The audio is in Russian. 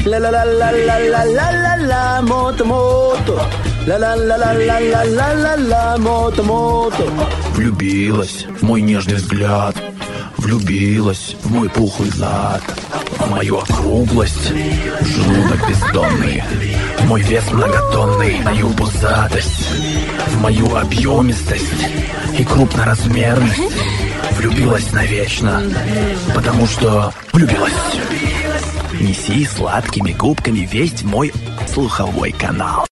Ла-ла-ла-ла-ла-ла-ла-ла, мото-мото. Ла-ла-ла-ла-ла-ла-ла-ла, мото-мото. Влюбилась в мой нежный взгляд, влюбилась в мой пухлый зад, в мою округлость, в желудок бездонный, в мой вес многотонный, в мою пузатость, в мою объемистость и крупноразмерность. Влюбилась навечно, потому что влюбилась. Неси сладкими губками весть в мой слуховой канал.